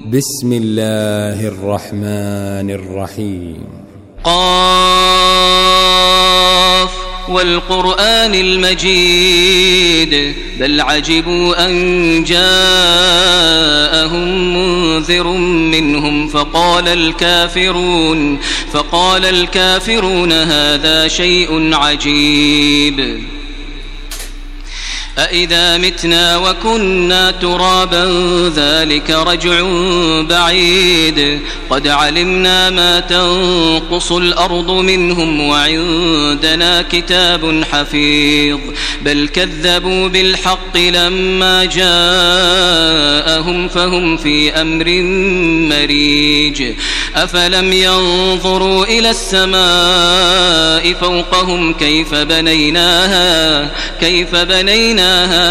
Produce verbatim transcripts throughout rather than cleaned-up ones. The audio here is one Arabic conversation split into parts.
بسم الله الرحمن الرحيم. قاف والقرآن المجيد بل عجبوا أن جاءهم منذر منهم فقال الكافرون فقال الكافرون هذا شيء عجيب أإذا متنا وكنا ترابا ذلك رجع بعيد قد علمنا ما تنقص الأرض منهم وعندنا كتاب حفيظ بل كذبوا بالحق لما جاءهم فهم في أمر مريج أفلم ينظروا إلى السماء فوقهم كيف بنيناها كيف بنيناها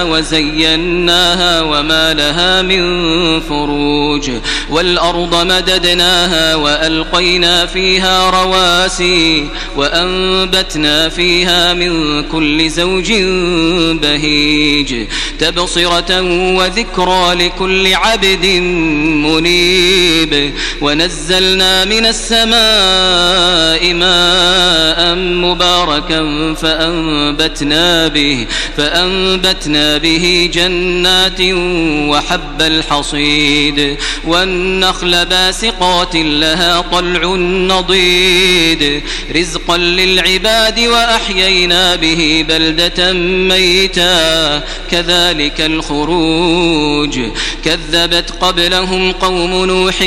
وزيناها وما لها من فروج والأرض مددناها وألقينا فيها رواسي وأنبتنا فيها من كل زوج بهيج تبصرة وذكرى لكل عبد منيب ونزلنا من السماء ماء مباركا فأنبتنا به فأنبتنا به جنات وحب الحصيد والنخل باسقات لها طلع نضيد رزقا للعباد وأحيينا به بلدة ميتا كذلك الخروج كذبت قبلهم قوم نوح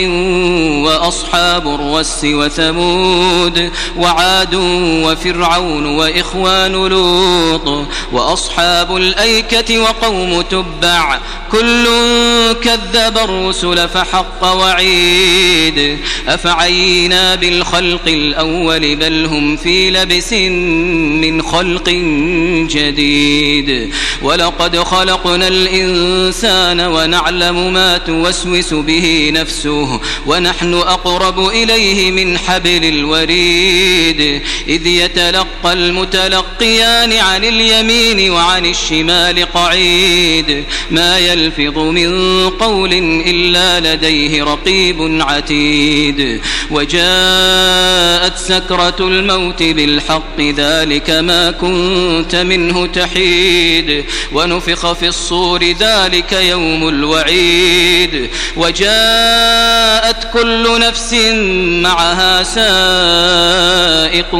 وأصحاب الرس وثمود وعاد وفرعون وإخوان لوط وأصحاب الأيكة وقوم تبع كل كذب الرسل فحق وعيد أفعينا بالخلق الأول بل هم في لبس من خلق جديد ولقد خلقنا الإنسان ونعلم ما توسوس به نفسه ونحن أقرب إليه من حبل الوريد إذ يتلقى المتلقيان عن اليمين وعن الشمال قعيد ما يلفظ من قول إلا لديه رقيب عتيد وجاءت سكرة الموت بالحق ذلك ما كنت منه تحيد ونفخ في الصور ذلك يوم الوعيد وجاءت كل نفس معها سائق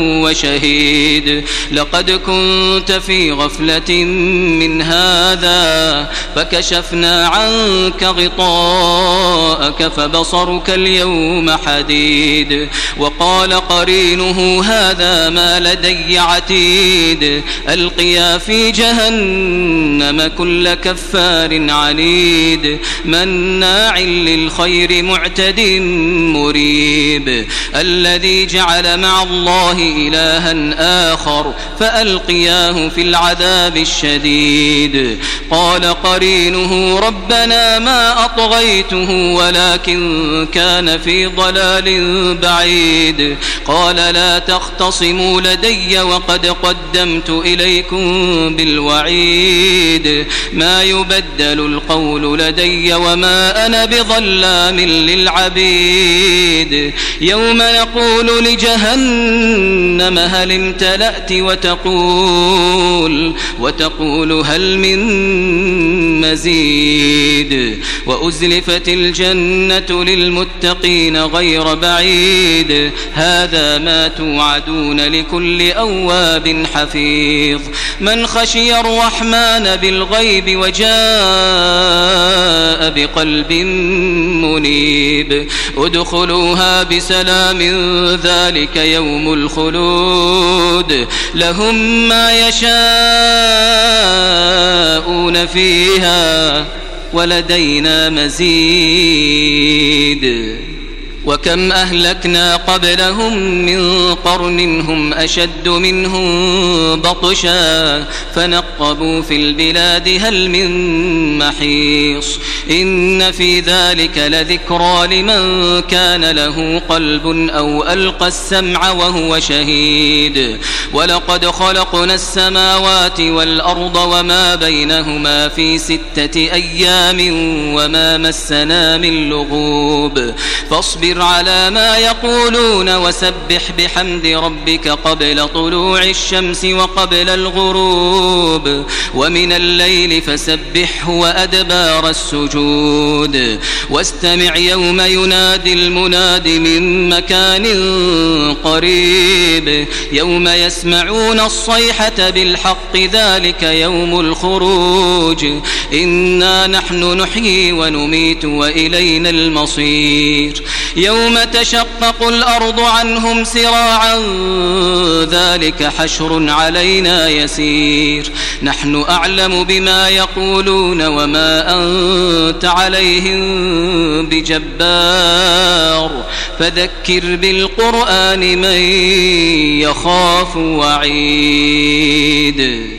وشهيد لقد كنت في غفلة من هذا فكشفنا عنك غطاءك فبصرك اليوم حديد وقال قرينه هذا ما لدي عتيد ألقيا في جهنم كل كفار عنيد مناع للخير معتد مريب الذي جعل مع الله إلها آخر فألقياه في العذاب الشديد قال قرينه ربنا ما أطغيته ولكن كان في ضلال بعيد قال لا تختصموا لدي وقد قدمت إليكم بالوعيد ما يبدل القول لدي وما أنا بظلام للعبيد يوم نقول لجهنم هل امتلأت وتقول وتقول هل من مزيد وأزلفت الجنة للمتقين غير بعيد هذا ما توعدون لكل أواب حفيظ من خشي الرحمن بالغيب وجاء بقلب منيب ادخلوها بسلام ذلك يوم الخلود لهم ما يشاءون فيها ولدينا مزيد. وكم أهلكنا قبلهم من قرن هم أشد منهم بطشا فنقبوا في البلاد هل من محيص إن في ذلك لذكرى لمن كان له قلب أو ألقى السمع وهو شهيد ولقد خلقنا السماوات والأرض وما بينهما في ستة أيام وما مسنا من لغوب فاصبر على ما يقولون وسبح بحمد ربك قبل طلوع الشمس وقبل الغروب ومن الليل فسبحه وأدبار السجود واستمع يوم ينادي المناد من مكان قريب يوم يسمعون الصيحة بالحق ذلك يوم الخروج إنا نحن نحيي ونميت وإلينا المصير يوم تشقق الأرض عنهم سراعا ذلك حشر علينا يسير نحن أعلم بما يقولون وما أنت عليهم بجبار فذكر بالقرآن من يخاف وعيد.